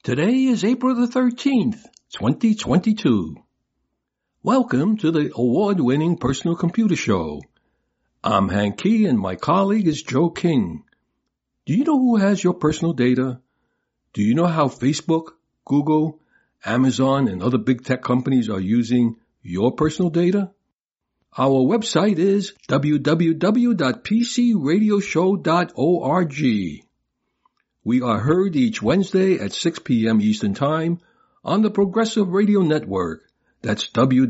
Today is April the 13th, 2022. Welcome to the award-winning Personal Computer Show. I'm Hank Key and my colleague is Joe King. Do you know who has your personal data? Do you know how Facebook, Google, Amazon, and other big tech companies are using your personal data? Our website is www.pcradioshow.org. We are heard each Wednesday at 6 p.m. Eastern Time on the Progressive Radio Network. That's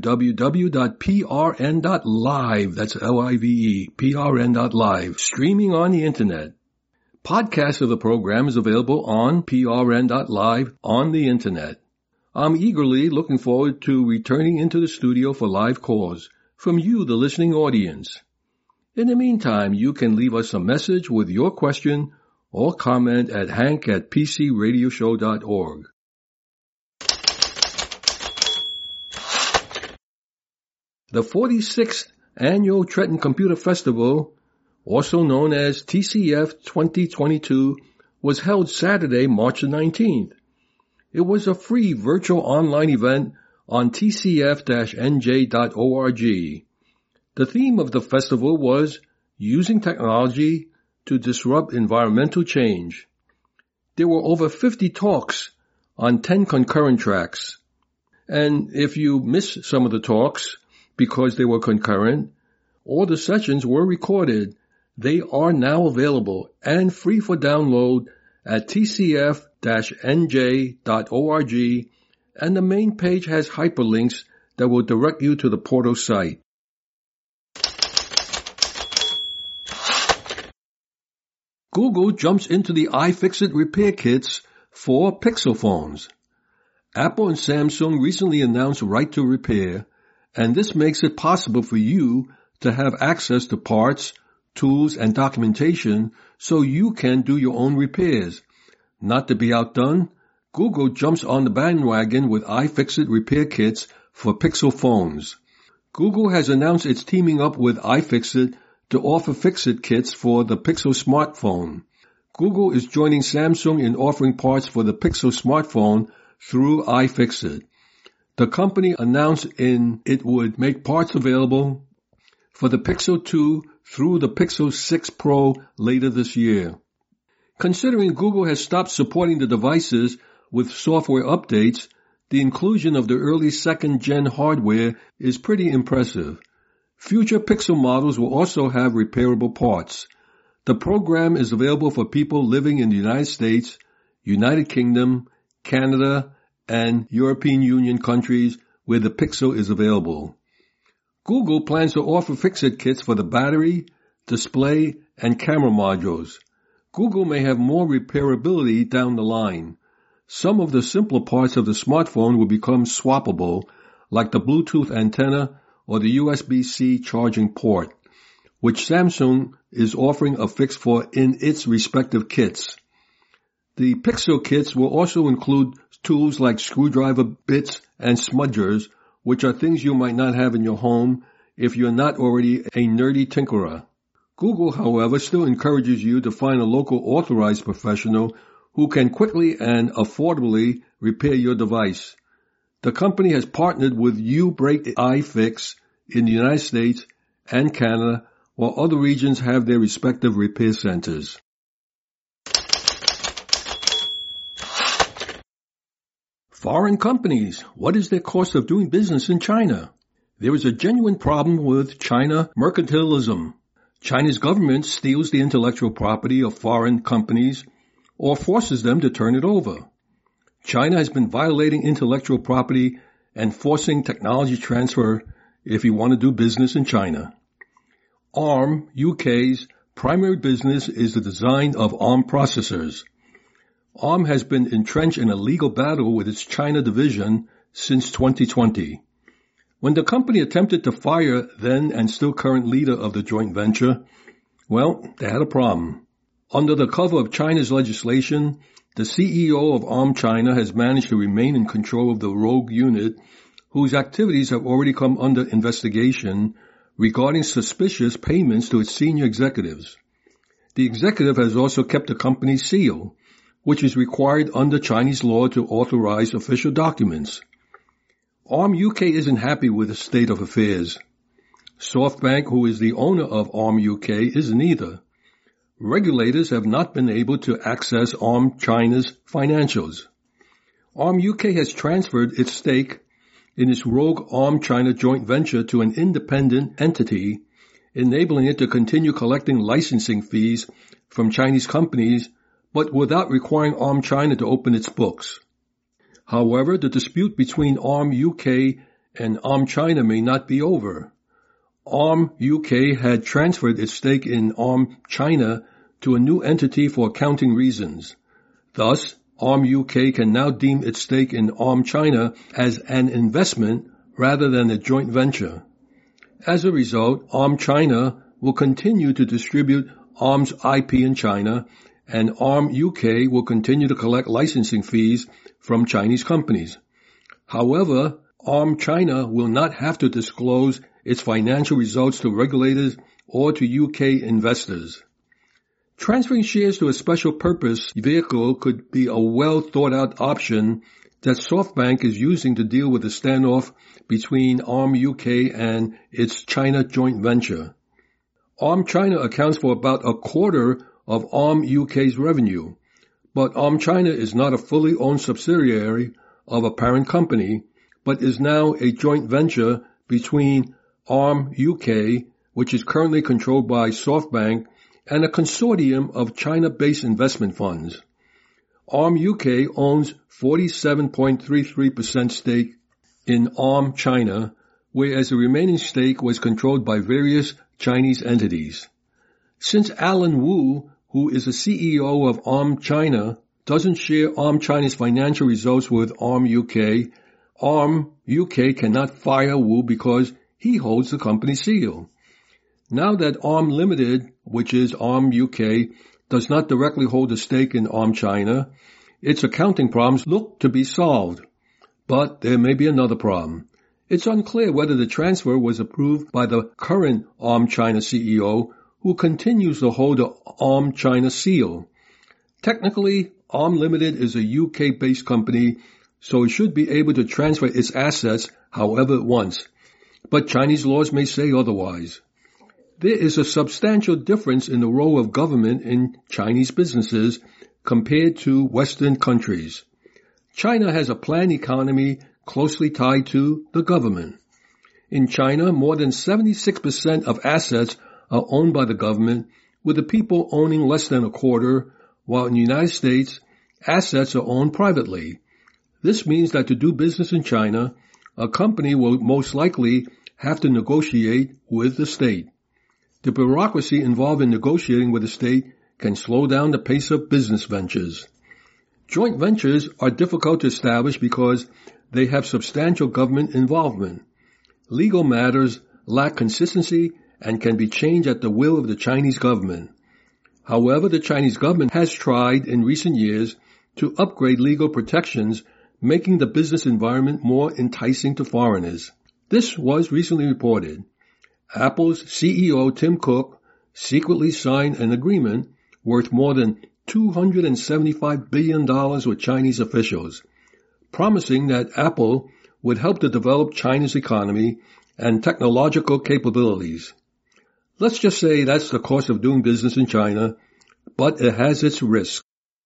www.prn.live. That's L-I-V-E, prn.live, streaming on the Internet. Podcasts of the program is available on prn.live on the Internet. I'm eagerly looking forward to returning into the studio for live calls from you, the listening audience. In the meantime, you can leave us a message with your question or comment at hank@pcradioshow.org. The 46th Annual Trenton Computer Festival, also known as TCF 2022, was held Saturday, March 19th. It was a free virtual online event on tcf-nj.org. The theme of the festival was Using Technology to Disrupt Environmental Change. There were over 50 talks on 10 concurrent tracks. And if you missed some of the talks because they were concurrent, all the sessions were recorded. They are now available and free for download at tcf-nj.org, and the main page has hyperlinks that will direct you to the portal site. Google jumps into the iFixit repair kits for Pixel phones. Apple and Samsung recently announced Right to Repair, and this makes it possible for you to have access to parts, tools, and documentation so you can do your own repairs. Not to be outdone, Google jumps on the bandwagon with iFixit repair kits for Pixel phones. Google has announced it's teaming up with iFixit to offer Fix-It kits for the Pixel smartphone. Google is joining Samsung in offering parts for the Pixel smartphone through iFixit. The company announced it would make parts available for the Pixel 2 through the Pixel 6 Pro later this year. Considering Google has stopped supporting the devices with software updates, the inclusion of the early second-gen hardware is pretty impressive. Future Pixel models will also have repairable parts. The program is available for people living in the United States, United Kingdom, Canada, and European Union countries where the Pixel is available. Google plans to offer Fix-It kits for the battery, display, and camera modules. Google may have more repairability down the line. Some of the simpler parts of the smartphone will become swappable, like the Bluetooth antenna or the USB-C charging port, which Samsung is offering a fix for in its respective kits. The Pixel kits will also include tools like screwdriver bits and smudgers, which are things you might not have in your home if you're not already a nerdy tinkerer. Google, however, still encourages you to find a local authorized professional who can quickly and affordably repair your device. The company has partnered with U-Break iFix in the United States and Canada, while other regions have their respective repair centers. Foreign companies, what is their cost of doing business in China? There is a genuine problem with China mercantilism. China's government steals the intellectual property of foreign companies or forces them to turn it over. China has been violating intellectual property and forcing technology transfer if you want to do business in China. ARM, UK's primary business is the design of ARM processors. ARM has been entrenched in a legal battle with its China division since 2020. When the company attempted to fire then and still current leader of the joint venture, well, they had a problem. Under the cover of China's legislation, the CEO of ARM China has managed to remain in control of the rogue unit, whose activities have already come under investigation regarding suspicious payments to its senior executives. The executive has also kept the company's seal, which is required under Chinese law to authorize official documents. Arm UK isn't happy with the state of affairs. SoftBank, who is the owner of Arm UK, isn't either. Regulators have not been able to access Arm China's financials. Arm UK has transferred its stake in its rogue Arm China joint venture to an independent entity, enabling it to continue collecting licensing fees from Chinese companies, but without requiring Arm China to open its books. However, the dispute between Arm UK and Arm China may not be over. Arm UK had transferred its stake in Arm China to a new entity for accounting reasons. Thus, Arm UK can now deem its stake in Arm China as an investment rather than a joint venture. As a result, Arm China will continue to distribute Arm's IP in China, and Arm UK will continue to collect licensing fees from Chinese companies. However, Arm China will not have to disclose its financial results to regulators or to UK investors. Transferring shares to a special purpose vehicle could be a well-thought-out option that SoftBank is using to deal with the standoff between Arm UK and its China joint venture. Arm China accounts for about a quarter of Arm UK's revenue, but Arm China is not a fully owned subsidiary of a parent company, but is now a joint venture between Arm UK, which is currently controlled by SoftBank, and a consortium of China-based investment funds. Arm UK owns 47.33% stake in Arm China, whereas the remaining stake was controlled by various Chinese entities. Since Alan Wu, who is the CEO of Arm China, doesn't share Arm China's financial results with Arm UK cannot fire Wu because he holds the company seal. Now that Arm Limited, which is Arm UK, does not directly hold a stake in Arm China, its accounting problems look to be solved. But there may be another problem. It's unclear whether the transfer was approved by the current Arm China CEO, who continues to hold the Arm China seal. Technically, Arm Limited is a UK-based company, so it should be able to transfer its assets however it wants. But Chinese laws may say otherwise. There is a substantial difference in the role of government in Chinese businesses compared to Western countries. China has a planned economy closely tied to the government. In China, more than 76% of assets are owned by the government, with the people owning less than a quarter, while in the United States, assets are owned privately. This means that to do business in China, a company will most likely have to negotiate with the state. The bureaucracy involved in negotiating with the state can slow down the pace of business ventures. Joint ventures are difficult to establish because they have substantial government involvement. Legal matters lack consistency and can be changed at the will of the Chinese government. However, the Chinese government has tried in recent years to upgrade legal protections, making the business environment more enticing to foreigners. This was recently reported. Apple's CEO Tim Cook secretly signed an agreement worth more than $275 billion with Chinese officials, promising that Apple would help to develop China's economy and technological capabilities. Let's just say that's the cost of doing business in China, but it has its risks.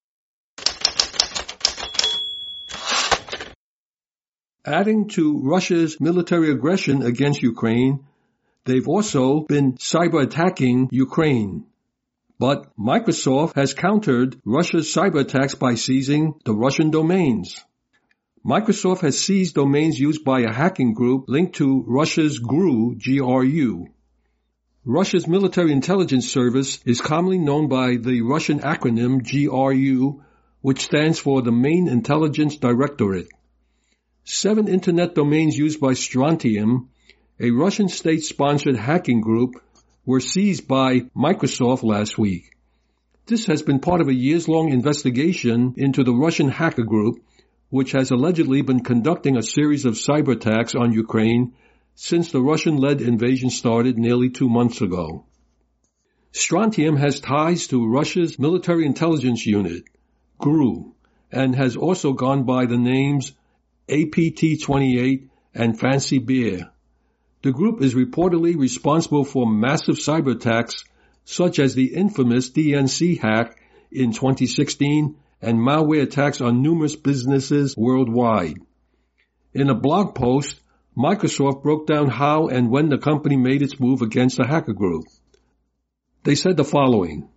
Adding to Russia's military aggression against Ukraine, they've also been cyber-attacking Ukraine. But Microsoft has countered Russia's cyber attacks by seizing the Russian domains. Microsoft has seized domains used by a hacking group linked to Russia's GRU, G-R-U. Russia's military intelligence service is commonly known by the Russian acronym GRU, which stands for the Main Intelligence Directorate. 7 internet domains used by Strontium, a Russian state-sponsored hacking group, were seized by Microsoft last week. This has been part of a years-long investigation into the Russian hacker group, which has allegedly been conducting a series of cyber attacks on Ukraine since the Russian-led invasion started nearly 2 months ago. Strontium has ties to Russia's military intelligence unit, grew and has also gone by the names APT28 and Fancy Bear. The group is reportedly responsible for massive cyber attacks such as the infamous DNC hack in 2016 and malware attacks on numerous businesses worldwide. In a blog post, Microsoft broke down how and when the company made its move against the hacker group. They said the following: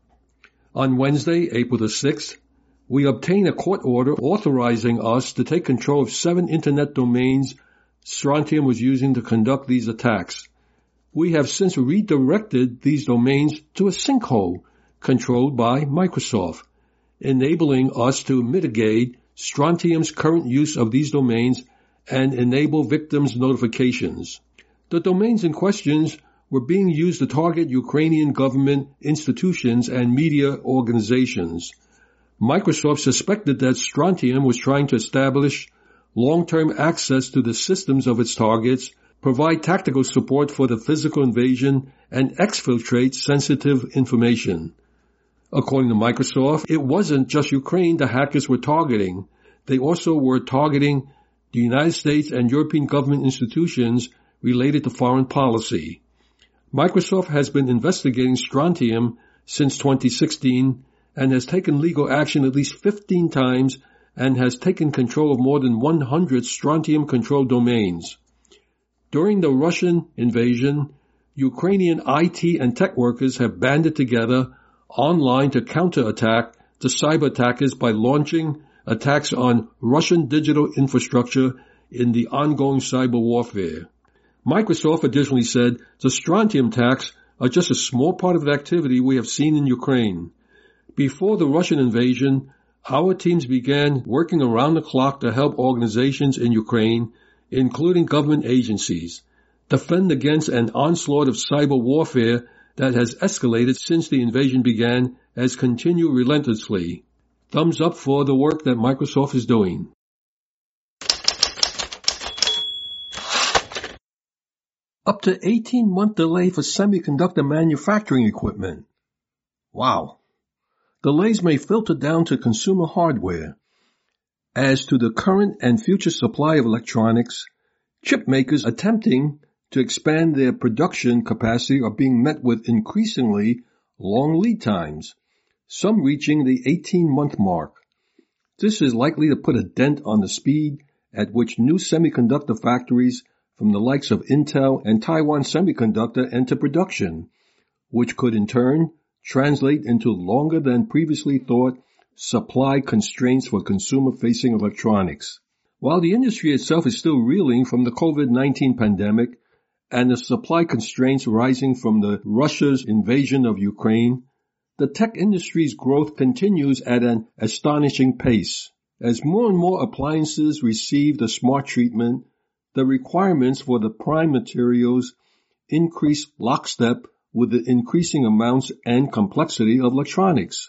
on Wednesday, April the 6th, we obtained a court order authorizing us to take control of 7 internet domains Strontium was using to conduct these attacks. We have since redirected these domains to a sinkhole controlled by Microsoft, enabling us to mitigate Strontium's current use of these domains and enable victims' notifications. The domains in question were being used to target Ukrainian government institutions and media organizations. Microsoft suspected that Strontium was trying to establish long-term access to the systems of its targets, provide tactical support for the physical invasion, and exfiltrate sensitive information. According to Microsoft, it wasn't just Ukraine the hackers were targeting. They also were targeting the United States and European government institutions related to foreign policy. Microsoft has been investigating Strontium since 2016 and has taken legal action at least 15 times and has taken control of more than 100 Strontium-controlled domains. During the Russian invasion, Ukrainian IT and tech workers have banded together online to counterattack the cyber attackers by launching attacks on Russian digital infrastructure in the ongoing cyber warfare. Microsoft additionally said the Strontium attacks are just a small part of the activity we have seen in Ukraine. Before the Russian invasion, our teams began working around the clock to help organizations in Ukraine, including government agencies, defend against an onslaught of cyber warfare that has escalated since the invasion began as continue relentlessly. Thumbs up for the work that Microsoft is doing. Up to 18-month delay for semiconductor manufacturing equipment. Wow. Delays may filter down to consumer hardware. As to the current and future supply of electronics, chip makers attempting to expand their production capacity are being met with increasingly long lead times, some reaching the 18-month mark. This is likely to put a dent on the speed at which new semiconductor factories from the likes of Intel and Taiwan Semiconductor enter production, which could in turn translate into longer than previously thought supply constraints for consumer-facing electronics. While the industry itself is still reeling from the COVID-19 pandemic and the supply constraints arising from Russia's invasion of Ukraine, the tech industry's growth continues at an astonishing pace. As more and more appliances receive the smart treatment, the requirements for the prime materials increase lockstep with the increasing amounts and complexity of electronics.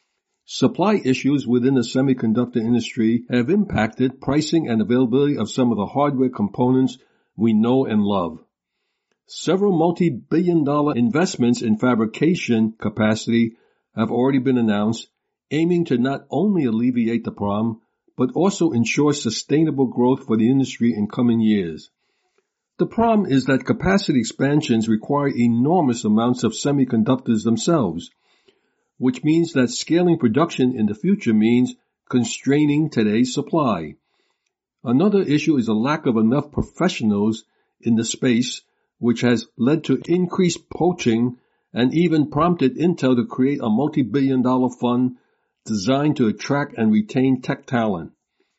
Supply issues within the semiconductor industry have impacted pricing and availability of some of the hardware components we know and love. Several multi-billion-dollar investments in fabrication capacity have already been announced, aiming to not only alleviate the problem, but also ensure sustainable growth for the industry in coming years. The problem is that capacity expansions require enormous amounts of semiconductors themselves, which means that scaling production in the future means constraining today's supply. Another issue is a lack of enough professionals in the space, which has led to increased poaching and even prompted Intel to create a multi-billion-dollar fund designed to attract and retain tech talent.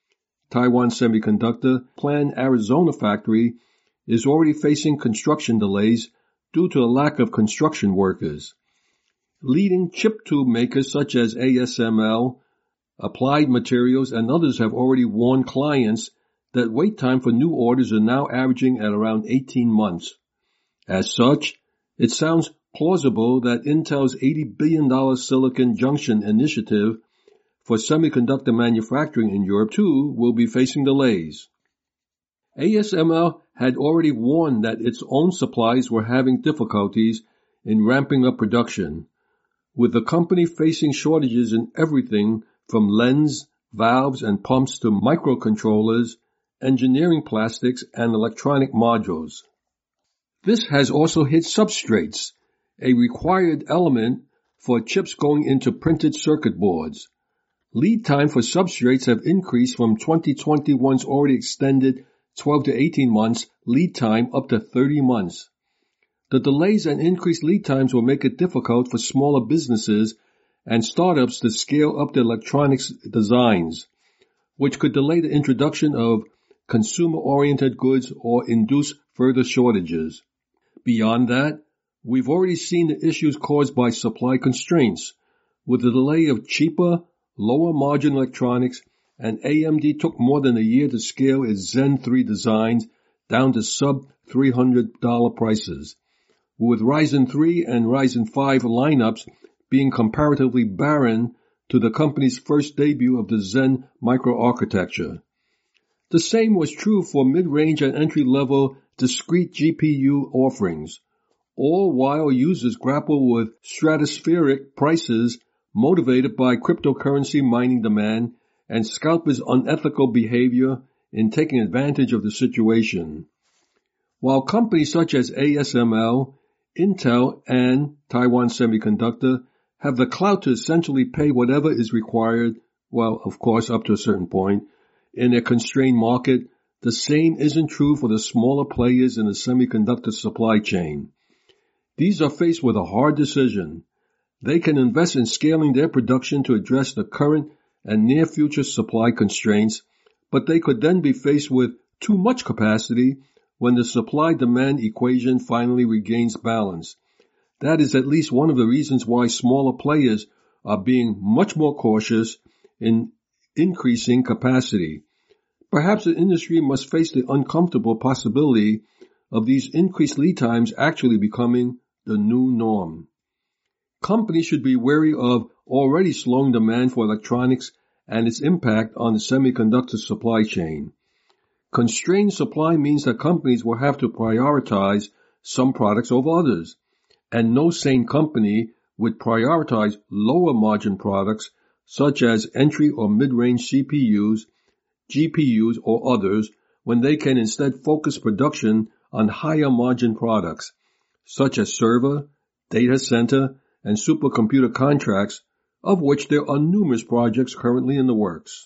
Taiwan Semiconductor planned Arizona factory is already facing construction delays due to a lack of construction workers. Leading chip tube makers such as ASML, Applied Materials, and others have already warned clients that wait time for new orders are now averaging at around 18 months. As such, it sounds plausible that Intel's $80 billion Silicon Junction initiative for semiconductor manufacturing in Europe too will be facing delays. ASML had already warned that its own supplies were having difficulties in ramping up production, with the company facing shortages in everything from lens, valves, and pumps to microcontrollers, engineering plastics, and electronic modules. This has also hit substrates, a required element for chips going into printed circuit boards. Lead time for substrates have increased from 2021's already extended 12 to 18 months lead time up to 30 months. The delays and increased lead times will make it difficult for smaller businesses and startups to scale up their electronics designs, which could delay the introduction of consumer-oriented goods or induce further shortages. Beyond that, we've already seen the issues caused by supply constraints, with the delay of cheaper, lower-margin electronics, and AMD took more than a year to scale its Zen 3 designs down to sub-$300 prices, with Ryzen 3 and Ryzen 5 lineups being comparatively barren to the company's first debut of the Zen microarchitecture. The same was true for mid-range and entry-level discrete GPU offerings, all while users grapple with stratospheric prices motivated by cryptocurrency mining demand and scalpers' unethical behavior in taking advantage of the situation. While companies such as ASML, Intel, and Taiwan Semiconductor have the clout to essentially pay whatever is required, well, of course, up to a certain point, in a constrained market, the same isn't true for the smaller players in the semiconductor supply chain. These are faced with a hard decision. They can invest in scaling their production to address the current and near-future supply constraints, but they could then be faced with too much capacity when the supply-demand equation finally regains balance. That is at least one of the reasons why smaller players are being much more cautious in increasing capacity. Perhaps the industry must face the uncomfortable possibility of these increased lead times actually becoming the new norm. Companies should be wary of already slowing demand for electronics and its impact on the semiconductor supply chain. Constrained supply means that companies will have to prioritize some products over others, and no sane company would prioritize lower margin products such as entry or mid-range CPUs, GPUs, or others when they can instead focus production on higher margin products such as server, data center, and supercomputer contracts, of which there are numerous projects currently in the works.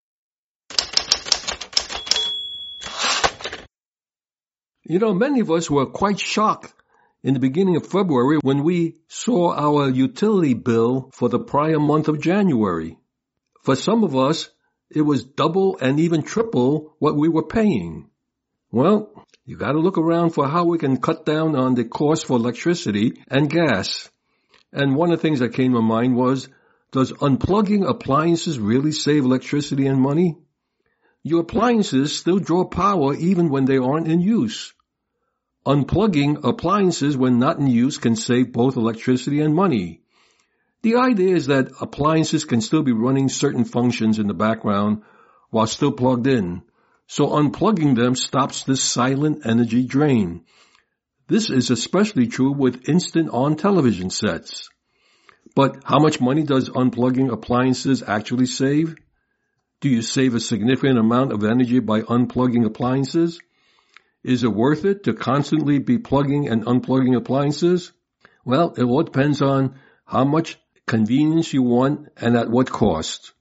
Many of us were quite shocked in the beginning of February when we saw our utility bill for the prior month of January. For some of us, it was double and even triple what we were paying. Well, you got to look around for how we can cut down on the cost for electricity and gas. And one of the things that came to mind was, does unplugging appliances really save electricity and money? Your appliances still draw power even when they aren't in use. Unplugging appliances when not in use can save both electricity and money. The idea is that appliances can still be running certain functions in the background while still plugged in, so unplugging them stops this silent energy drain. This is especially true with instant-on television sets. But how much money does unplugging appliances actually save? Do you save a significant amount of energy by unplugging appliances? Is it worth it to constantly be plugging and unplugging appliances? Well, it all depends on how much convenience you want and at what cost.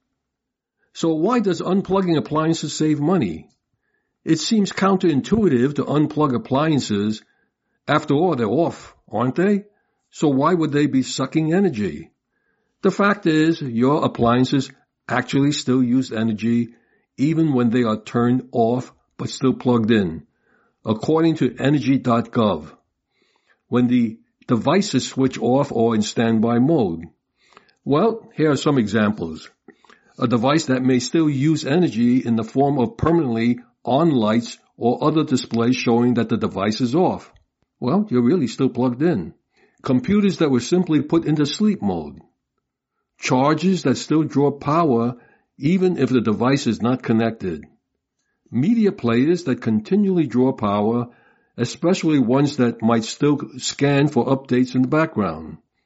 So why does unplugging appliances save money? It seems counterintuitive to unplug appliances. After all, they're off, aren't they? So why would they be sucking energy? The fact is, your appliances actually still use energy even when they are turned off but still plugged in, according to energy.gov, when the devices switch off or in standby mode. Well, here are some examples. A device that may still use energy in the form of permanently on lights or other displays showing that the device is off. Well, you're really still plugged in. Computers that were simply put into sleep mode. Chargers that still draw power even if the device is not connected. Media players that continually draw power, especially ones that might still scan for updates in the background.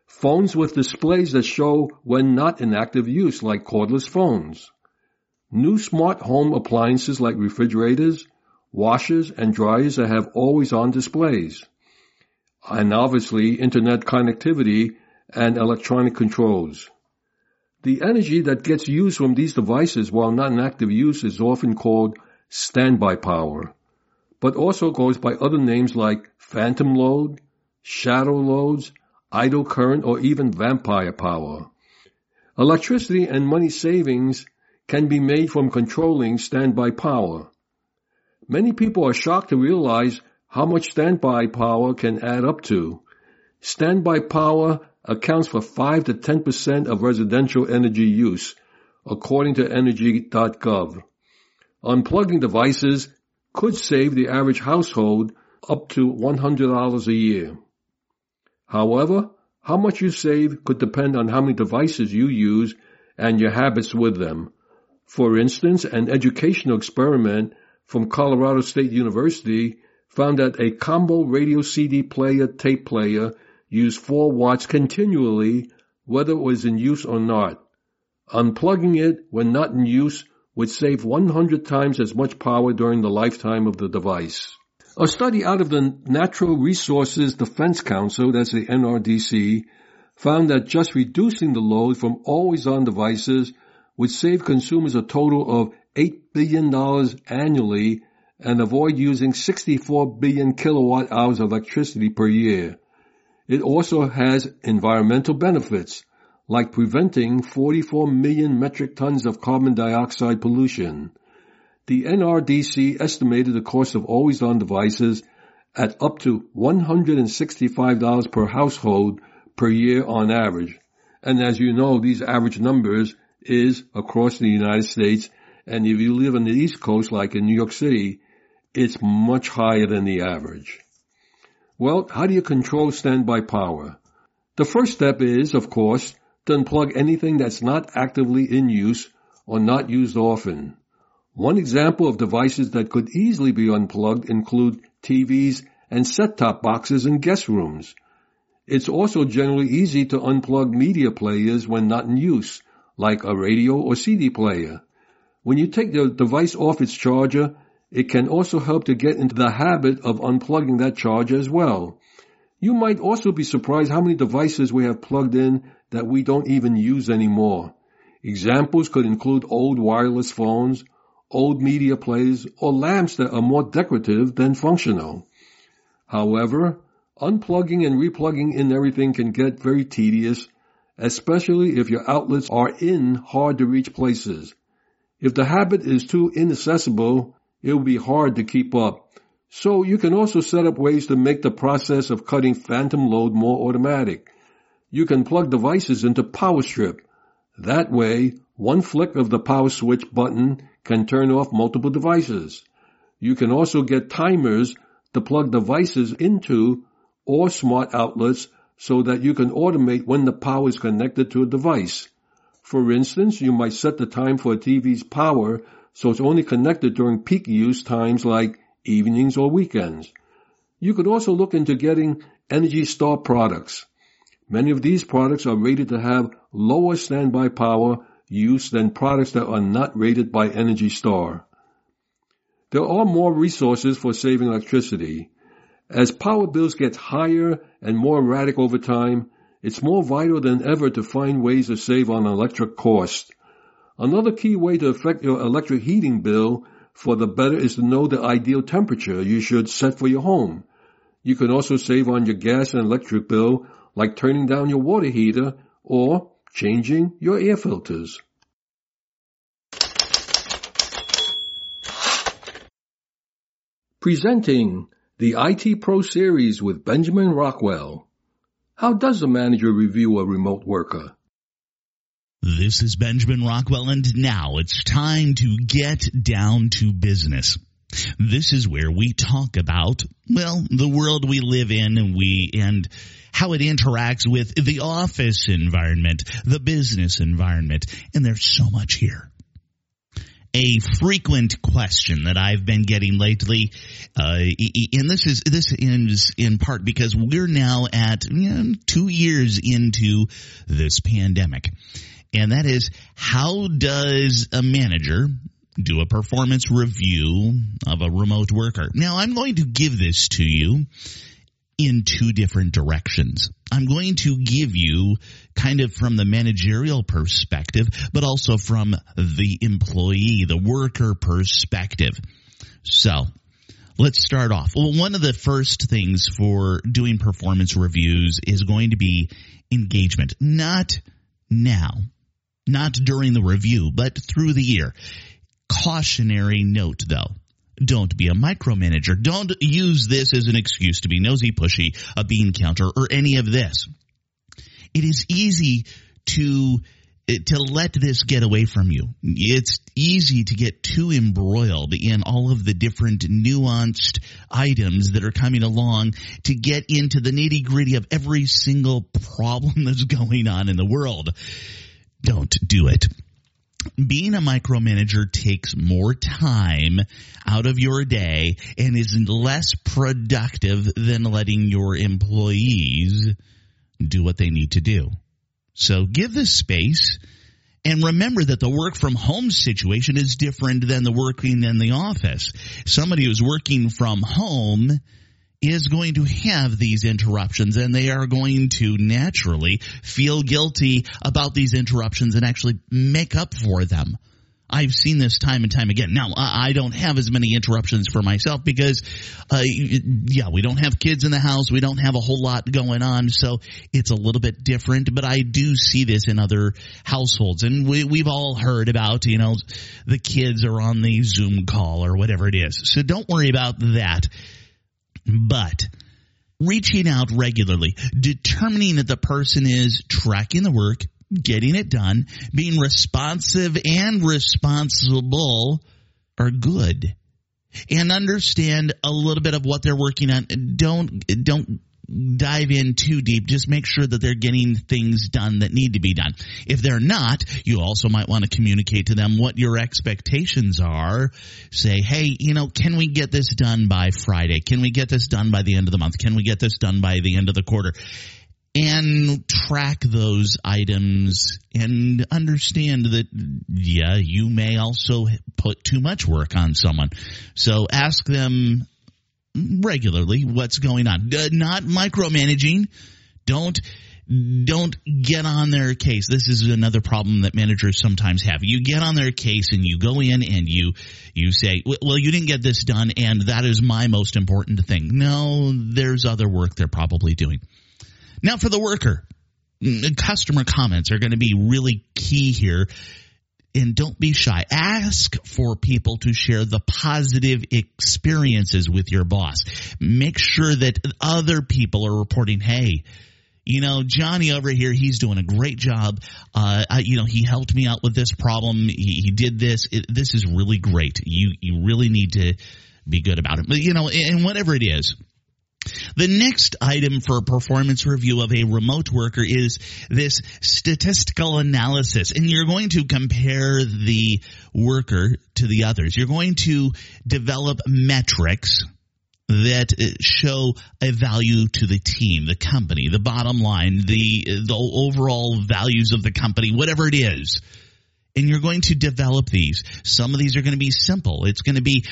phones with displays that show when not in active use, like cordless phones, new smart home appliances like refrigerators, washers, and dryers that have always-on displays, and obviously internet connectivity and electronic controls. The energy that gets used from these devices while not in active use is often called standby power, but also goes by other names like phantom load, shadow loads, idle current, or even vampire power. Electricity and money savings can be made from controlling standby power. Many people are shocked to realize how much standby power can add up to. Standby power accounts for 5 to 10% of residential energy use, according to Energy.gov. Unplugging devices could save the average household up to $100 a year. However, how much you save could depend on how many devices you use and your habits with them. For instance, an educational experiment from Colorado State University found that a combo radio CD player tape player used 4 watts continually, whether it was in use or not. Unplugging it when not in use would save 100 times as much power during the lifetime of the device. A study out of the Natural Resources Defense Council, that's the NRDC, found that just reducing the load from always-on devices would save consumers a total of $8 billion annually and avoid using 64 billion kilowatt hours of electricity per year. It also has environmental benefits, like preventing 44 million metric tons of carbon dioxide pollution. The NRDC estimated the cost of always-on devices at up to $165 per household per year on average. And as you know, these average numbers is across the United States, and if you live on the East Coast, like in New York City, it's much higher than the average. Well, how do you control standby power? The first step is, of course, to unplug anything that's not actively in use or not used often. One example of devices that could easily be unplugged include TVs and set-top boxes in guest rooms. It's also generally easy to unplug media players when not in use, like a radio or CD player. When you take the device off its charger, it can also help to get into the habit of unplugging that charger as well. You might also be surprised how many devices we have plugged in that we don't even use anymore. Examples could include old wireless phones, old media players, or lamps that are more decorative than functional. However, unplugging and replugging in everything can get very tedious, especially if your outlets are in hard-to-reach places. If the habit is too inaccessible, it will be hard to keep up. So you can also set up ways to make the process of cutting phantom load more automatic. You can plug devices into power strip. That way, one flick of the power switch button can turn off multiple devices. You can also get timers to plug devices into or smart outlets so that you can automate when the power is connected to a device. For instance, you might set the time for a TV's power so it's only connected during peak use times like evenings or weekends. You could also look into getting Energy Star products. Many of these products are rated to have lower standby power use than products that are not rated by Energy Star. There are more resources for saving electricity. As power bills get higher and more erratic over time, it's more vital than ever to find ways to save on electric costs. Another key way to affect your electric heating bill for the better is to know the ideal temperature you should set for your home. You can also save on your gas and electric bill, like turning down your water heater or changing your air filters. Presenting the IT Pro Series with Benjamin Rockwell. How does a manager review a remote worker? This is Benjamin Rockwell, and now it's time to get down to business. This is where we talk about, well, the world we live in and how it interacts with the office environment, the business environment, and there's so much here. a frequent question that I've been getting lately, and this is in part because we're now at 2 years into this pandemic, and that is, how does a manager do a performance review of a remote worker? Now, I'm going to give this to you in two different directions. I'm going to give you kind of from the managerial perspective, but also from the employee, the worker perspective. So let's start off. Well, one of the first things for doing performance reviews is going to be engagement. Not now, not during the review, but through the year. Cautionary note, though. Don't be a micromanager. Don't use this as an excuse to be nosy, pushy, a bean counter, or any of this. It is easy to let this get away from you. It's easy to get too embroiled in all of the different nuanced items that are coming along to get into the nitty-gritty of every single problem that's going on in the world. Don't do it. Being a micromanager takes more time out of your day and is less productive than letting your employees do what they need to do. So give this space, and remember that the work from home situation is different than the working in the office. Somebody who's working from home is going to have these interruptions, and they are going to naturally feel guilty about these interruptions and actually make up for them. I've seen this time and time again. Now, I don't have as many interruptions for myself because, we don't have kids in the house. We don't have a whole lot going on, so it's a little bit different. But I do see this in other households, and we've all heard about, the kids are on the Zoom call or whatever it is. So don't worry about that. But reaching out regularly, determining that the person is tracking the work, getting it done, being responsive and responsible are good. And understand a little bit of what they're working on. Don't dive in too deep. Just make sure that they're getting things done that need to be done. If they're not, you also might want to communicate to them what your expectations are. Say, hey, can we get this done by Friday? Can we get this done by the end of the month? Can we get this done by the end of the quarter? And track those items and understand that, you may also put too much work on someone. So ask them regularly what's going on. Not micromanaging. Don't get on their case. This is another problem that managers sometimes have. You get on their case and you go in and you say, well, you didn't get this done, and that is my most important thing. No, there's other work they're probably doing. Now, for the worker, customer comments are going to be really key here. And don't be shy. Ask for people to share the positive experiences with your boss. Make sure that other people are reporting, hey, Johnny over here, he's doing a great job. He helped me out with this problem. He did this. This is really great. You really need to be good about it. But, and whatever it is. The next item for a performance review of a remote worker is this statistical analysis, and you're going to compare the worker to the others. You're going to develop metrics that show a value to the team, the company, the bottom line, the overall values of the company, whatever it is. And you're going to develop these. Some of these are going to be simple. It's going to be,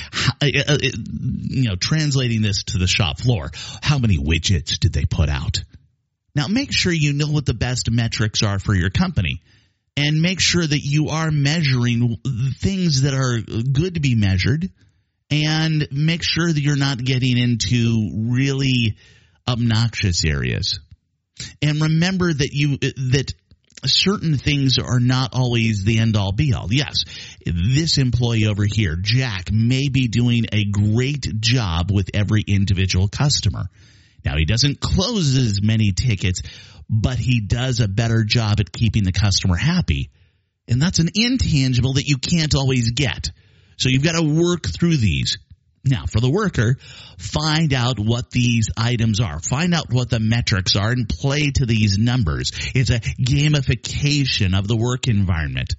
translating this to the shop floor. How many widgets did they put out? Now, make sure you know what the best metrics are for your company. And make sure that you are measuring things that are good to be measured. And make sure that you're not getting into really obnoxious areas. And remember that certain things are not always the end-all, be-all. Yes, this employee over here, Jack, may be doing a great job with every individual customer. Now, he doesn't close as many tickets, but he does a better job at keeping the customer happy. And that's an intangible that you can't always get. So you've got to work through these. Now, for the worker, find out what these items are. Find out what the metrics are and play to these numbers. It's a gamification of the work environment.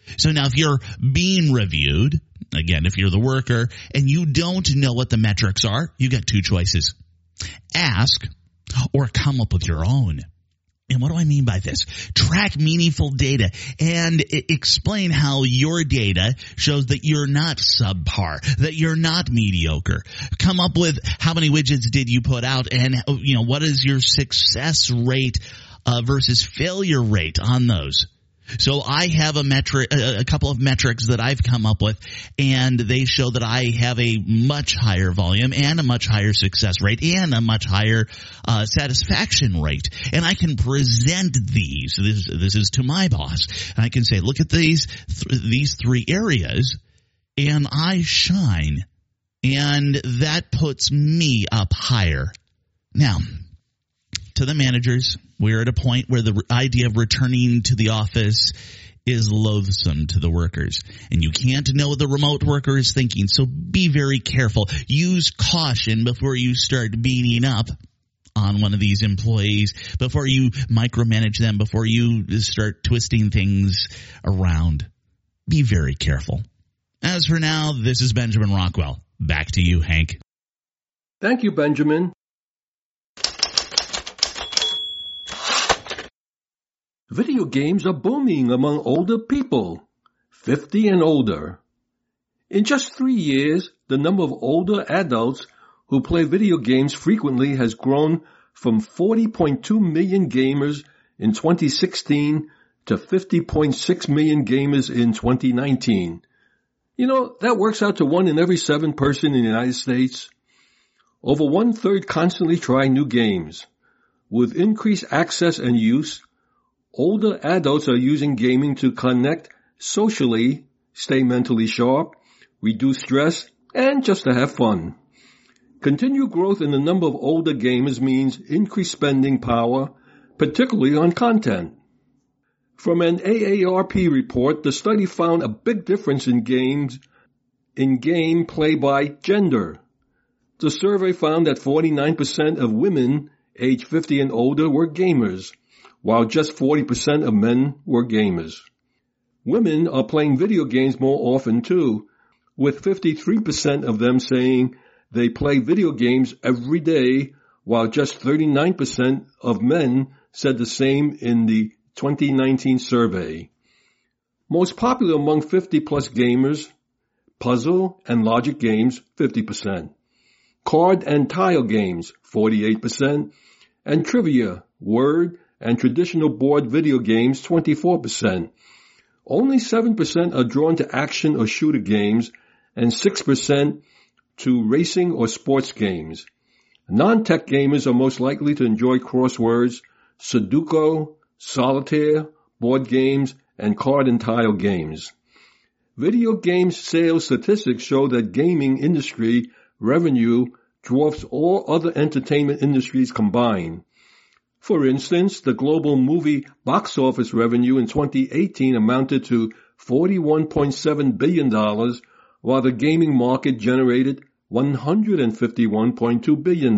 So now if you're being reviewed, again, if you're the worker and you don't know what the metrics are, you got two choices. Ask or come up with your own. And what do I mean by this? Track meaningful data and explain how your data shows that you're not subpar, that you're not mediocre. Come up with how many widgets did you put out and, what is your success rate versus failure rate on those. So I have a couple of metrics that I've come up with, and they show that I have a much higher volume and a much higher success rate and a much higher satisfaction rate. And I can present these. This is to my boss. And I can say, look at these three areas, and I shine. And that puts me up higher. Now, to the managers, we're at a point where the idea of returning to the office is loathsome to the workers. And you can't know what the remote worker is thinking, so be very careful. Use caution before you start beating up on one of these employees, before you micromanage them, before you start twisting things around. Be very careful. As for now, this is Benjamin Rockwell. Back to you, Hank. Thank you, Benjamin. Video games are booming among older people, 50 and older. In just 3 years, the number of older adults who play video games frequently has grown from 40.2 million gamers in 2016 to 50.6 million gamers in 2019. That works out to 1 in every 7 person in the United States. Over 1/3 constantly try new games. With increased access and use, older adults are using gaming to connect socially, stay mentally sharp, reduce stress, and just to have fun. Continued growth in the number of older gamers means increased spending power, particularly on content. From an AARP report, the study found a big difference in game play by gender. The survey found that 49% of women aged 50 and older were gamers, while just 40% of men were gamers. Women are playing video games more often too, with 53% of them saying they play video games every day, while just 39% of men said the same in the 2019 survey. Most popular among 50-plus gamers, puzzle and logic games, 50%. Card and tile games, 48%. And trivia, word, and traditional board video games, 24%. Only 7% are drawn to action or shooter games, and 6% to racing or sports games. Non-tech gamers are most likely to enjoy crosswords, Sudoku, solitaire, board games, and card and tile games. Video game sales statistics show that gaming industry revenue dwarfs all other entertainment industries combined. For instance, the global movie box office revenue in 2018 amounted to $41.7 billion, while the gaming market generated $151.2 billion.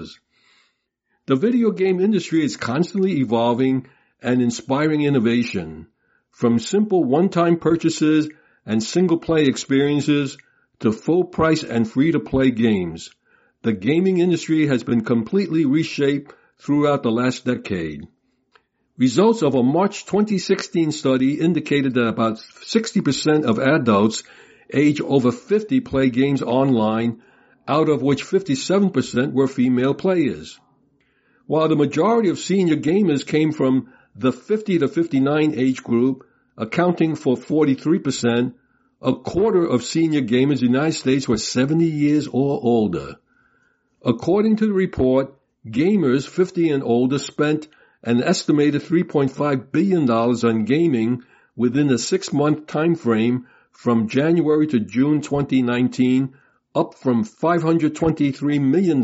The video game industry is constantly evolving and inspiring innovation, from simple one-time purchases and single-play experiences to full-price and free-to-play games. The gaming industry has been completely reshaped throughout the last decade. Results of a March 2016 study indicated that about 60% of adults age over 50 play games online, out of which 57% were female players. While the majority of senior gamers came from the 50 to 59 age group, accounting for 43%, a quarter of senior gamers in the United States were 70 years or older. According to the report, gamers 50 and older spent an estimated $3.5 billion on gaming within a 6-month time frame from January to June 2019, up from $523 million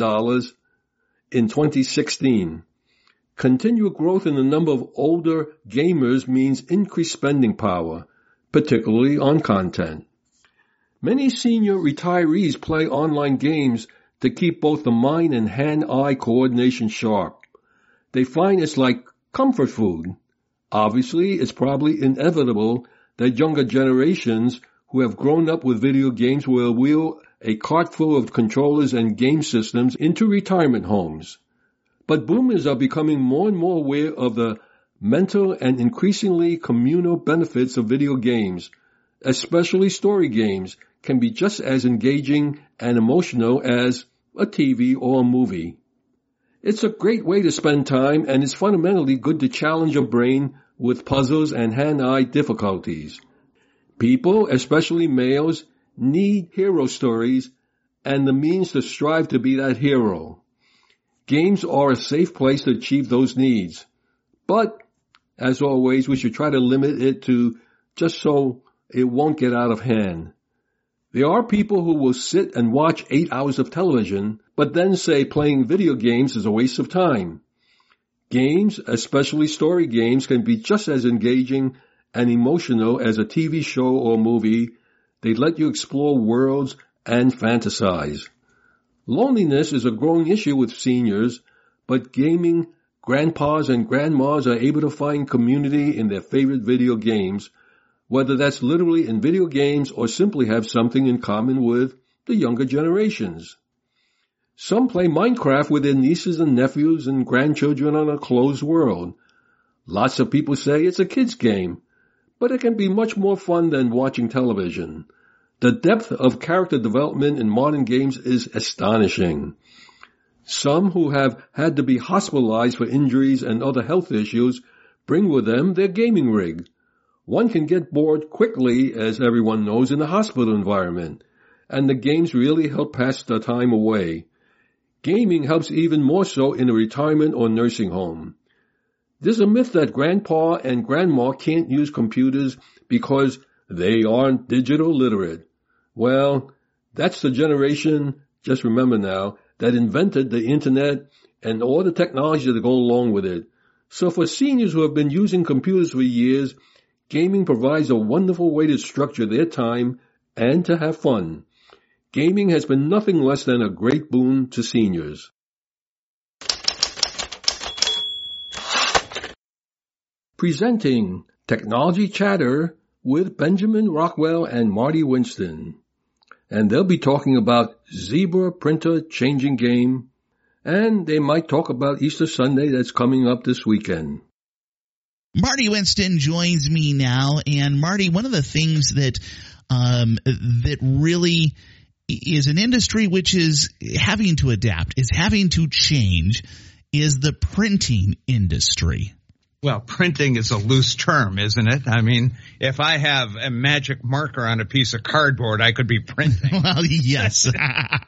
in 2016. Continued growth in the number of older gamers means increased spending power, particularly on content. Many senior retirees play online games to keep both the mind and hand-eye coordination sharp. They find it's like comfort food. Obviously, it's probably inevitable that younger generations who have grown up with video games will wheel a cart full of controllers and game systems into retirement homes. But boomers are becoming more and more aware of the mental and increasingly communal benefits of video games, especially story games, can be just as engaging and emotional as a TV or a movie. It's a great way to spend time, and it's fundamentally good to challenge your brain with puzzles and hand-eye difficulties. People, especially males, need hero stories and the means to strive to be that hero. Games are a safe place to achieve those needs. But, as always, we should try to limit it to just so it won't get out of hand. There are people who will sit and watch 8 hours of television, but then say playing video games is a waste of time. Games, especially story games, can be just as engaging and emotional as a TV show or movie. They let you explore worlds and fantasize. Loneliness is a growing issue with seniors, but gaming grandpas and grandmas are able to find community in their favorite video games, whether that's literally in video games or simply have something in common with the younger generations. Some play Minecraft with their nieces and nephews and grandchildren on a closed world. Lots of people say it's a kid's game, but it can be much more fun than watching television. The depth of character development in modern games is astonishing. Some who have had to be hospitalized for injuries and other health issues bring with them their gaming rig. One can get bored quickly, as everyone knows, in the hospital environment, and the games really help pass the time away. Gaming helps even more so in a retirement or nursing home. There's a myth that grandpa and grandma can't use computers because they aren't digital literate. Well, that's the generation, just remember now, that invented the internet and all the technology that go along with it. So for seniors who have been using computers for years, gaming provides a wonderful way to structure their time and to have fun. Gaming has been nothing less than a great boon to seniors. Presenting Technology Chatter with Benjamin Rockwell and Marty Winston. And they'll be talking about Zebra Printer Changing Game, and they might talk about Easter Sunday that's coming up this weekend. Marty Winston joins me now, and Marty, one of the things that really is an industry which is having to adapt, is having to change, is the printing industry. Well, printing is a loose term, isn't it? I mean, if I have a magic marker on a piece of cardboard, I could be printing. Well, yes. Do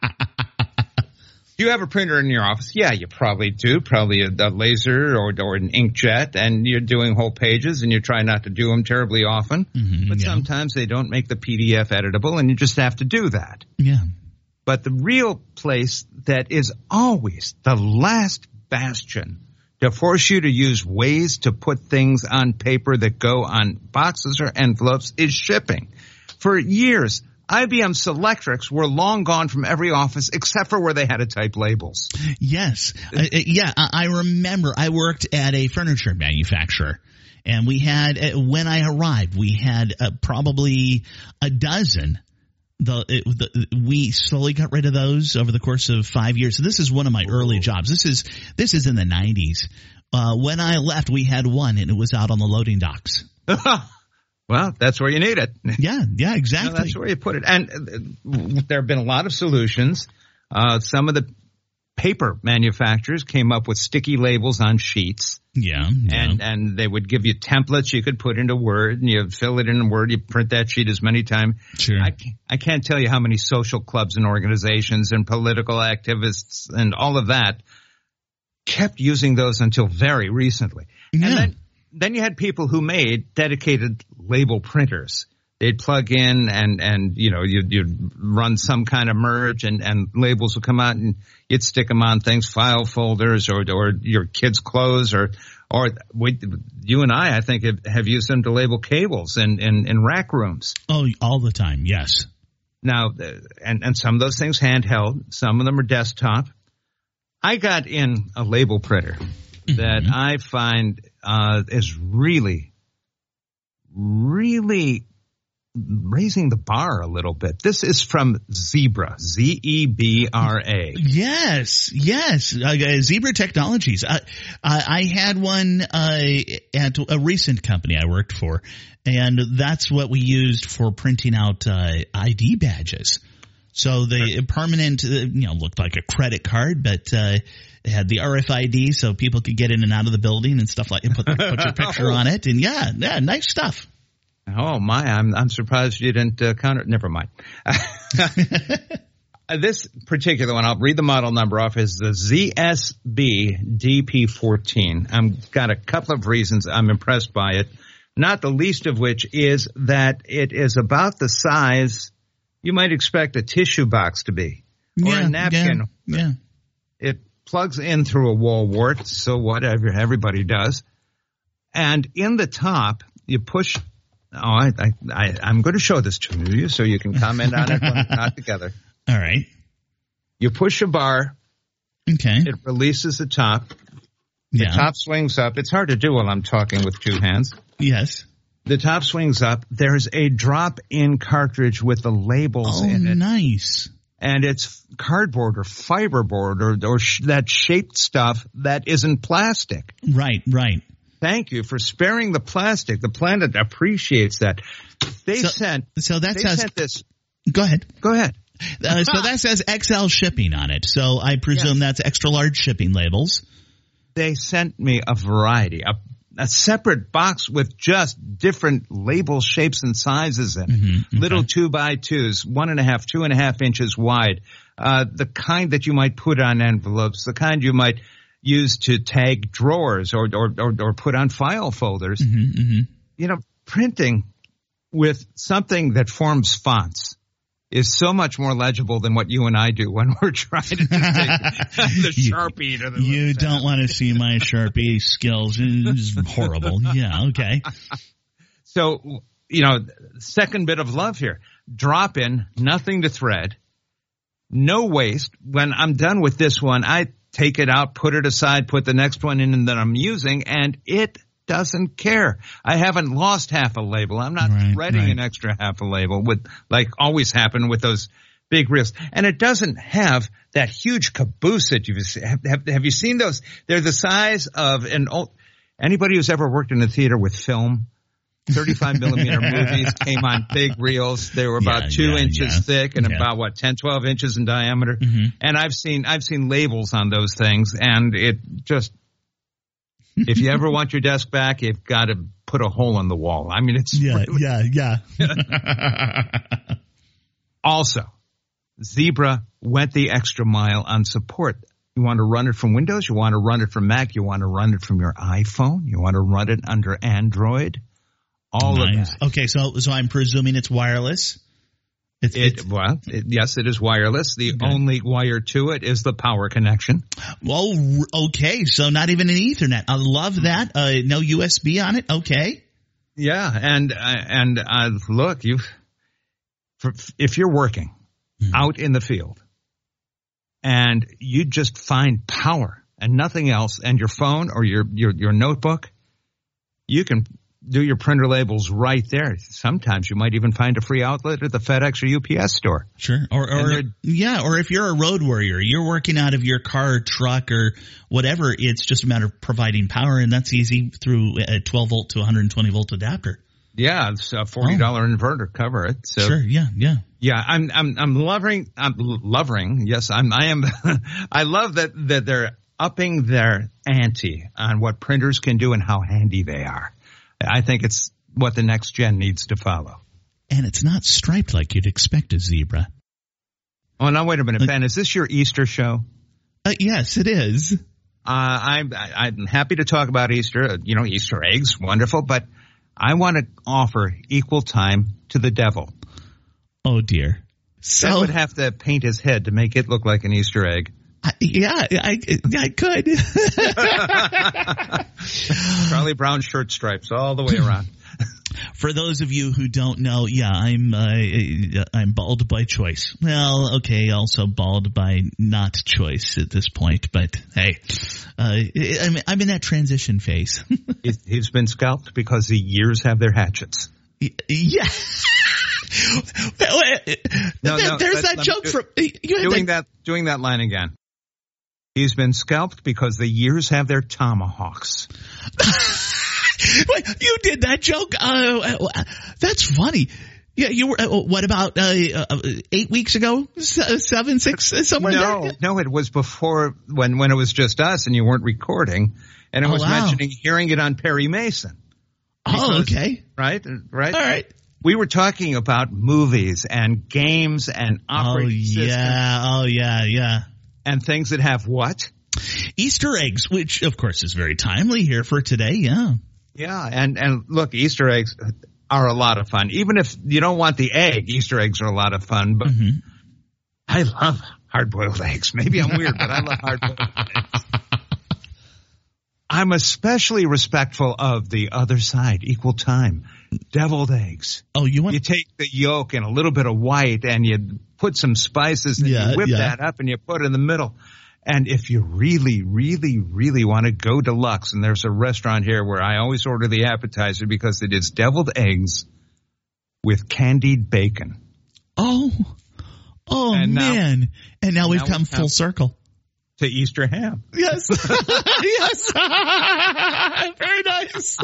you have a printer in your office? Yeah, you probably do. Probably a laser or an inkjet, and you're doing whole pages, and you try not to do them terribly often. Mm-hmm, but sometimes they don't make the PDF editable, and you just have to do that. Yeah. But the real place that is always the last bastion to force you to use ways to put things on paper that go on boxes or envelopes is shipping. For years, IBM Selectrics were long gone from every office except for where they had to type labels. Yes. I remember I worked at a furniture manufacturer, and we had, when I arrived, we had probably a dozen. We slowly got rid of those over the course of 5 years. So this is one of my early jobs. This is in the 90s. When I left, we had one, and it was out on the loading docks. Well, that's where you need it. Yeah, exactly. That's where you put it. And there have been a lot of solutions. Some of the paper manufacturers came up with sticky labels on sheets. Yeah. And they would give you templates you could put into Word, and you fill it in Word. You print that sheet as many times. Sure. I can't tell you how many social clubs and organizations and political activists and all of that kept using those until very recently. Yeah. And then you had people who made dedicated label printers. They'd plug in and you'd run some kind of merge and labels would come out and you'd stick them on things, file folders or your kids' clothes or you and I think, have used them to label cables in rack rooms. Oh, all the time, yes. Now, and some of those things handheld, some of them are desktop. I got in a label printer that I find is really really raising the bar a little bit. This is from Zebra, Zebra. Yes. Zebra Technologies. I had one at a recent company I worked for, and that's what we used for printing out ID badges. So the permanent, looked like a credit card, but it had the RFID, so people could get in and out of the building and stuff like that. Put your picture on it, and yeah, nice stuff. Oh my! I'm surprised you didn't counter. Never mind. This particular one, I'll read the model number off, is the ZSB DP14. I've got a couple of reasons I'm impressed by it. Not the least of which is that it is about the size you might expect a tissue box to be, or a napkin. Yeah. It plugs in through a wall wart, so whatever everybody does, and in the top you push. Oh, I'm going to show this to you so you can comment on it when we're not together. All right. You push a bar. Okay. It releases the top. The top swings up. It's hard to do while I'm talking with two hands. Yes. The top swings up. There's a drop-in cartridge with the labels in it. Oh, nice. And it's cardboard or fiberboard or that shaped stuff that isn't plastic. Right. Thank you for sparing the plastic. The planet appreciates that. They sent this. Go ahead. So that says XL shipping on it. So I presume that's extra large shipping labels. They sent me a variety, a separate box with just different label shapes and sizes in it. Mm-hmm, little 2x2s, 1.5, 2.5 inches wide. The kind that you might put on envelopes, the kind you might use to tag drawers or put on file folders. Mm-hmm. Printing with something that forms fonts is so much more legible than what you and I do when we're trying to take the Sharpie to the You don't want to see my Sharpie skills. It's horrible. Yeah, okay. So, second bit of love here. Drop in, nothing to thread, no waste. When I'm done with this one, I take it out, put it aside, put the next one in that I'm using, and it doesn't care. I haven't lost half a label. I'm not threading an extra half a label with, like always happen with those big reels. And it doesn't have that huge caboose that have you seen those? They're the size of anybody who's ever worked in a theater with film. 35 millimeter movies came on big reels. They were about 2 inches thick and about 10, 12 inches in diameter. Mm-hmm. And I've seen labels on those things, and it just, if you ever want your desk back, you've got to put a hole in the wall. I mean, it's Also, Zebra went the extra mile on support. You want to run it from Windows, you want to run it from Mac, you want to run it from your iPhone, you want to run it under Android. All of that. Okay, so I'm presuming it's wireless. Yes, it is wireless. The only wire to it is the power connection. Well, okay, so not even an Ethernet. I love that. No USB on it. Okay. Yeah, and look, if you're working out in the field and you just find power and nothing else, and your phone or your notebook, you can do your printer labels right there. Sometimes you might even find a free outlet at the FedEx or UPS store. Sure. Or if you're a road warrior, you're working out of your car, truck, or whatever, it's just a matter of providing power, and that's easy through a 12-volt to 120-volt adapter. Yeah, it's a $40 inverter. Cover it. So, sure. Yeah. Yeah, I'm loving. Yes, I am. I love that they're upping their ante on what printers can do and how handy they are. I think it's what the next gen needs to follow. And it's not striped like you'd expect a Zebra. Oh, now wait a minute, Ben. Is this your Easter show? Yes, it is. I'm happy to talk about Easter. Easter eggs, wonderful. But I want to offer equal time to the devil. Oh dear. So that would have to paint his head to make it look like an Easter egg. I could. Charlie Brown shirt stripes all the way around. For those of you who don't know, yeah, I'm bald by choice. Well, okay, also bald by not choice at this point. But hey, I'm in that transition phase. He's been scalped because the years have their hatchets. Yeah. There's that joke from doing that line again. He's been scalped because the years have their tomahawks. Wait, you did that joke? That's funny. Yeah, you were. What about 8 weeks ago? 7, 6, somewhere there? No, it was before when it was just us and you weren't recording, and it was mentioning hearing it on Perry Mason. Because, okay. Right. All right. We were talking about movies and games and operating systems. Yeah. And things that have what? Easter eggs, which of course is very timely here for today. Yeah. Yeah, and look, Easter eggs are a lot of fun. Even if you don't want the egg, Easter eggs are a lot of fun. But I love hard-boiled eggs. Maybe I'm weird, but I love hard-boiled eggs. I'm especially respectful of the other side, equal time, deviled eggs. Oh, you take the yolk and a little bit of white, and you put some spices, and you whip that up, and you put it in the middle. And if you really, really, really want to go deluxe, and there's a restaurant here where I always order the appetizer because it is deviled eggs with candied bacon. Oh, man. And now we've come full circle. To Easter ham. Yes. Yes. Very nice.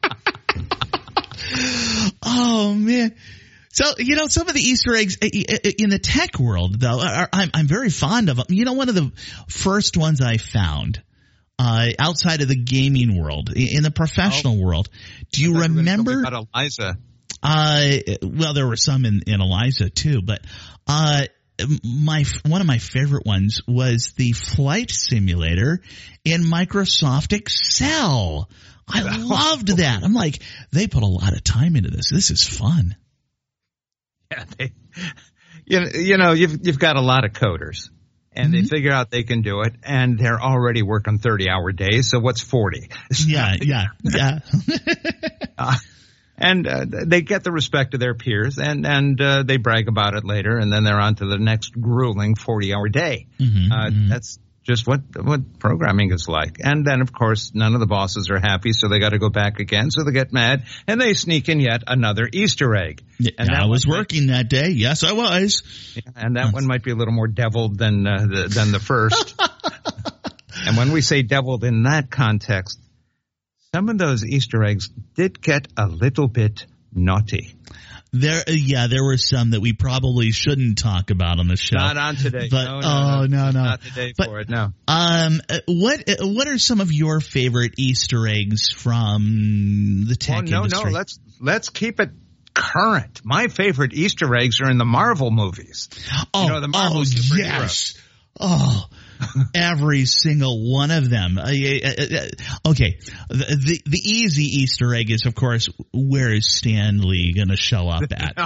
Oh, man. So, some of the Easter eggs in the tech world, though, I'm very fond of them. One of the first ones I found outside of the gaming world, in the professional world, do you remember? About Eliza. Well, there were some in Eliza, too, but one of my favorite ones was the flight simulator in Microsoft Excel. I loved that. I'm like, they put a lot of time into this. This is fun. Yeah, you've got a lot of coders, and they figure out they can do it, and they're already working 30-hour days. So what's 40? Yeah. And they get the respect of their peers, and they brag about it later, and then they're on to the next grueling 40-hour day. That's just what programming is like. And then, of course, none of the bosses are happy, so they got to go back again. So they get mad, and they sneak in yet another Easter egg. And I was working that day. Yes, I was. Yeah, and that one might be a little more deviled than the first. And when we say deviled in that context, some of those Easter eggs did get a little bit naughty. There were some that we probably shouldn't talk about on the show. Not on today. But, no. Not today for it, no. What are some of your favorite Easter eggs from the tech industry? No, let's keep it current. My favorite Easter eggs are in the Marvel movies. The Marvel superheroes. Yes. Oh, every single one of them. Okay. The easy Easter egg is, of course, where is Stan Lee going to show up at?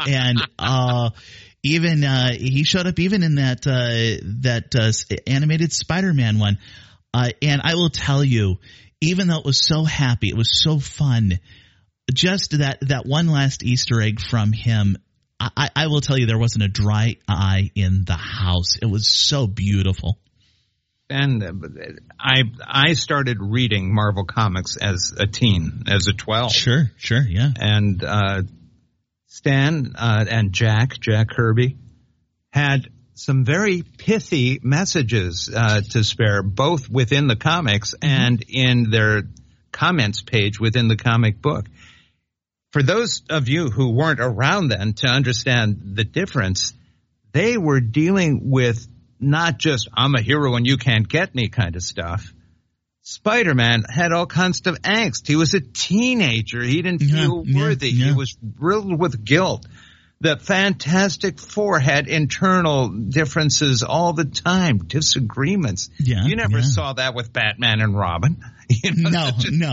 Even he showed up even in that animated Spider-Man one. And I will tell you, even though it was so happy, it was so fun, just that one last Easter egg from him, I will tell you, there wasn't a dry eye in the house. It was so beautiful. And I started reading Marvel Comics as a teen, as a 12. Sure, yeah. And Stan and Jack Kirby, had some very pithy messages to spare, both within the comics and in their comments page within the comic book. For those of you who weren't around then to understand the difference, they were dealing with not just I'm a hero and you can't get me kind of stuff. Spider-Man had all kinds of angst. He was a teenager. He didn't feel worthy. He was riddled with guilt. The Fantastic Four had internal differences all the time, disagreements. You never saw that with Batman and Robin. No.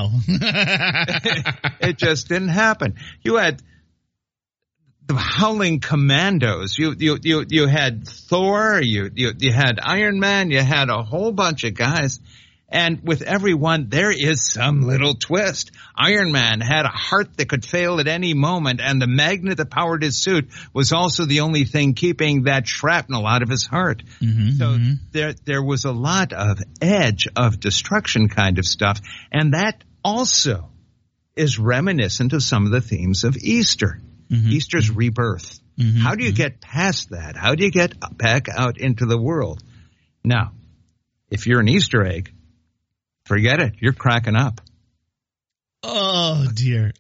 It just didn't happen. You had the Howling Commandos. You had Thor. You had Iron Man. You had a whole bunch of guys, And with every one, there is some little twist. Iron Man had a heart that could fail at any moment, and the magnet that powered his suit was also the only thing keeping that shrapnel out of his heart. So there was a lot of edge of destruction kind of stuff, and that also is reminiscent of some of the themes of Easter. Easter's rebirth. How do you get past that? How do you get back out into the world? Now, if you're an Easter egg, forget it. You're cracking up. Oh, dear.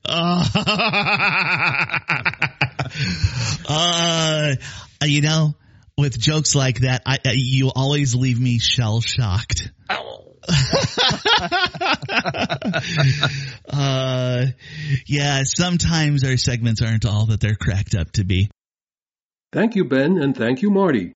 You know, with jokes like that, you always leave me shell-shocked. Yeah, sometimes our segments aren't all that they're cracked up to be. Thank you, Ben, and thank you, Marty.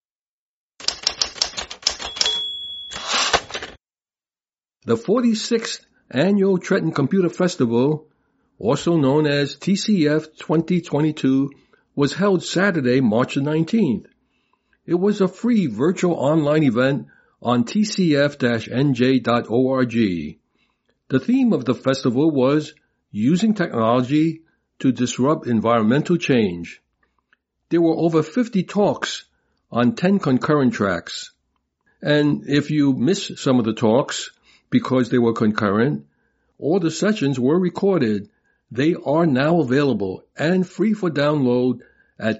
The 46th Annual Trenton Computer Festival, also known as TCF 2022, was held Saturday, March 19th. It was a free virtual online event on tcf-nj.org. The theme of the festival was Using Technology to Disrupt Environmental Change. There were over 50 talks on 10 concurrent tracks. And if you missed some of the talks because they were concurrent, all the sessions were recorded. They are now available and free for download at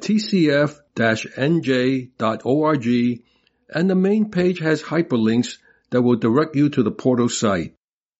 tcf-nj.org, and the main page has hyperlinks that will direct you to the portal site.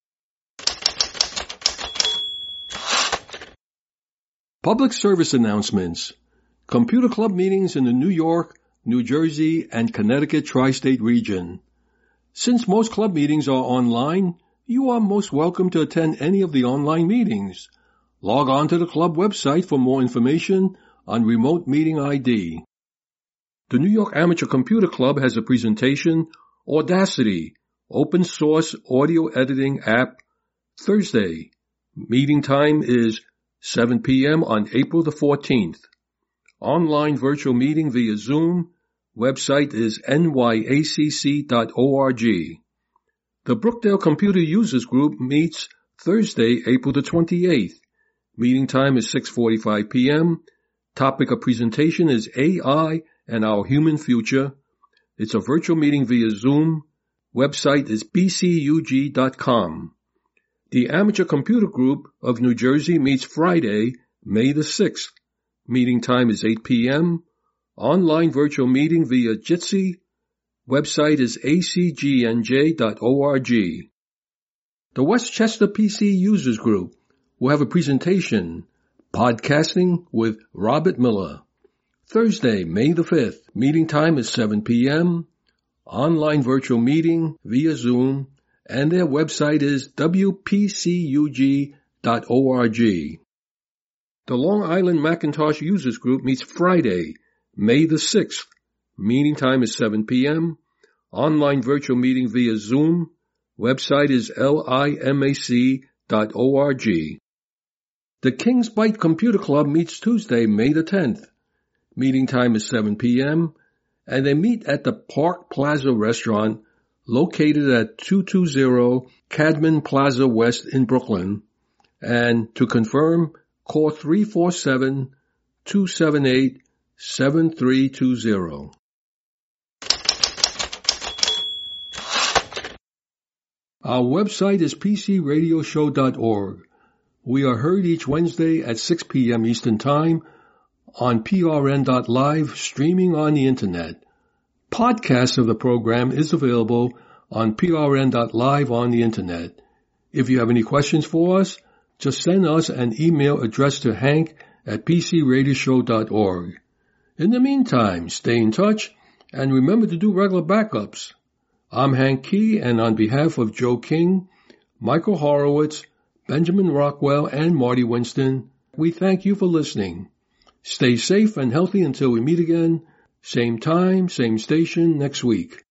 Public service announcements. Computer Club meetings in the New York, New Jersey, and Connecticut tri-state region. Since most club meetings are online, you are most welcome to attend any of the online meetings. Log on to the club website for more information on remote meeting ID. The New York Amateur Computer Club has a presentation, Audacity, open source audio editing app, Thursday. Meeting time is 7 p.m. on April the 14th. Online virtual meeting via Zoom. Website is nyacc.org. The Brookdale Computer Users Group meets Thursday, April the 28th. Meeting time is 6:45 p.m. Topic of presentation is AI and Our Human Future. It's a virtual meeting via Zoom. Website is bcug.com. The Amateur Computer Group of New Jersey meets Friday, May the 6th. Meeting time is 8 p.m. Online virtual meeting via Jitsi. Website is acgnj.org. The Westchester PC Users Group will have a presentation, Podcasting with Robert Miller. Thursday, May the 5th. Meeting time is 7 p.m. Online virtual meeting via Zoom, and their website is wpcug.org. The Long Island Macintosh Users Group meets Friday, May the 6th. Meeting time is 7 p.m. Online virtual meeting via Zoom. Website is limac.org. The Kings Byte Computer Club meets Tuesday, May the 10th. Meeting time is 7 p.m. and they meet at the Park Plaza restaurant located at 220 Cadman Plaza West in Brooklyn. And to confirm, call 347-278-7320. Our website is pcradioshow.org. We are heard each Wednesday at 6 p.m. Eastern Time on prn.live, streaming on the Internet. Podcast of the program is available on prn.live on the Internet. If you have any questions for us, just send us an email addressed to hank@pcradioshow.org. In the meantime, stay in touch and remember to do regular backups. I'm Hank Key, and on behalf of Joe King, Michael Horowitz, Benjamin Rockwell, and Marty Winston, we thank you for listening. Stay safe and healthy until we meet again, same time, same station next week.